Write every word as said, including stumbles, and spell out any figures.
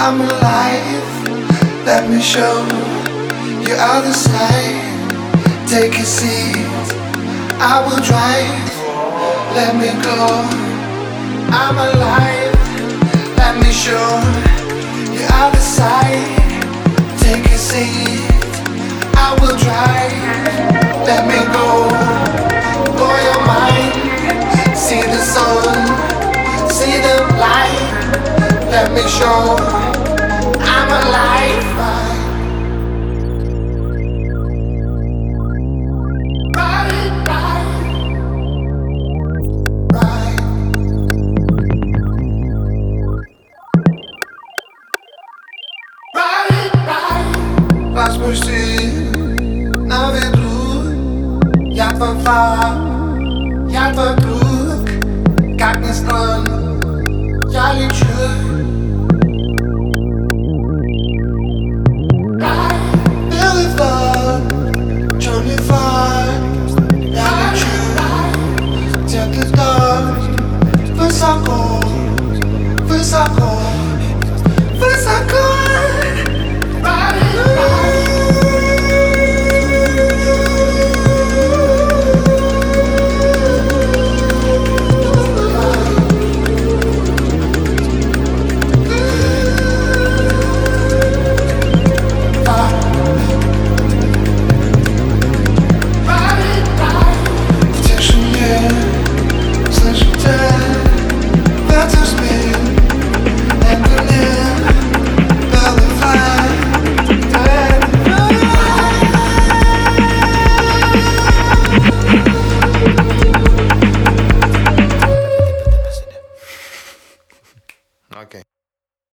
I'm alive, let me show you other side. Take a seat, I will drive, let me go. I'm alive, let me show you other side. Take a seat, I will drive, let me go. Blow your mind, see the sun, see the light. Let me show I'm alive. Right, right, right. Right, right. Lass mich sehen, na wie du. Ja, verfahr, ja, verdruck. Как ни странно, я лечу. Wysoko, wysoko, wysoko.